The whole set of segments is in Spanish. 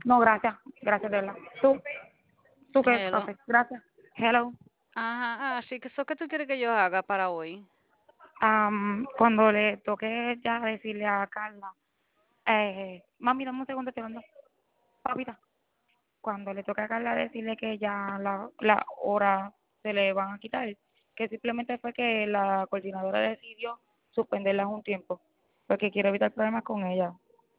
No, gracias, gracias de verdad. ¿Tú qué Hello. haces? Gracias. Hello. Ajá, así que eso que tú quieres que yo haga para hoy. Cuando le toque ya decirle a Carla, mami, dame un segundo, te mando, papita. Cuando le toque a Carla decirle que ya la hora se le van a quitar, que simplemente fue que la coordinadora decidió suspenderlas un tiempo, porque quiero evitar problemas con ella.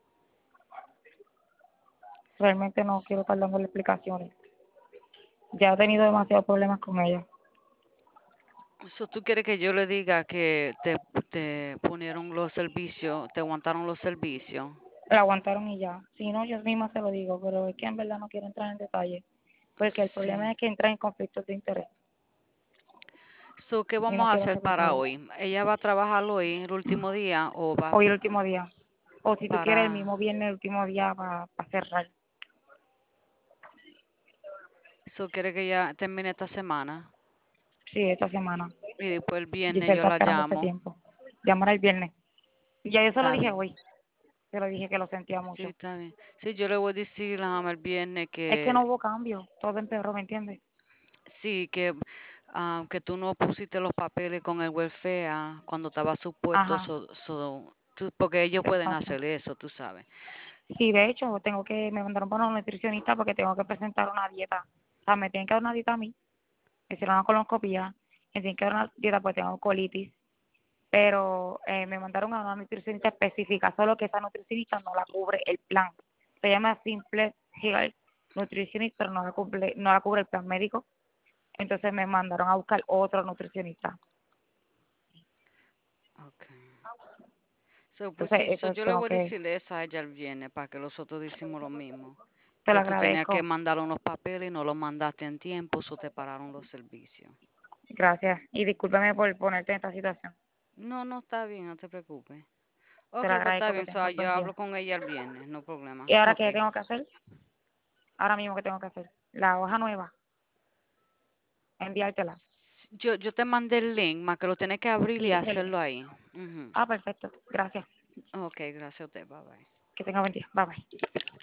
Realmente no quiero estar dándole explicaciones. Ya he tenido demasiados problemas con ella. Eso tú quieres que yo le diga que te ponieron los servicios, te aguantaron los servicios. La aguantaron y ya. Si no, yo misma se lo digo, pero es que en verdad no quiero entrar en detalle, porque el problema Sí. es que entra en conflictos de interés So, ¿qué y vamos no a quiero hacer ser para culpable. hoy? ¿Ella va a trabajar hoy, el último día, o va Hoy el último día. O si tú quieres, el para... mismo viernes, el último día para cerrar. So, quiere que ella termine esta semana? Sí, esta semana. Y después el viernes Giselle yo está la esperando hace llamo. tiempo. Llamar el viernes. Y ya yo se lo Está dije bien. hoy. Se lo dije que lo sentía Sí, mucho. está bien. Sí, yo le voy a decir el viernes Es que no que hubo cambio. Todo empeoró, ¿me entiendes? sí, que tú no pusiste los papeles con el welfare cuando estaba supuesto, Ajá, porque ellos pueden exacto. hacer eso, tú sabes. Sí, de hecho, me mandaron para una nutricionista porque tengo que presentar una dieta. O sea, me tienen que dar una dieta a mí, me hicieron una colonoscopia, me tienen que dar una dieta porque tengo colitis, pero me mandaron a una nutricionista específica, solo que esa nutricionista no la cubre el plan. Se llama Simple Health Nutritionist, pero no la cubre el plan médico. Entonces me mandaron a buscar otro nutricionista. Okay. So, pues Entonces, sí, eso yo le tengo voy a que, decir eso a ella el viernes para que nosotros decimos lo mismo. te lo Que tú tenías que agradezco. mandar unos papeles y no los mandaste en tiempo, eso te pararon los servicios. Gracias. Y discúlpame por ponerte en esta situación. No, no está bien, no te preocupes. Te Ok, lo pues está agradezco, que bien, tengas yo buen hablo día. con ella el viernes, no problema. ¿Y ahora Ok. qué tengo que hacer? Ahora mismo, ¿qué tengo que hacer? La hoja nueva, enviártela. Yo te mandé el link, más que lo tienes que abrir Sí, y yo quiero el link. hacerlo ahí. Ujú. Ah, perfecto. Gracias. Ok, gracias a usted, bye bye. Que tenga buen día. Bye bye.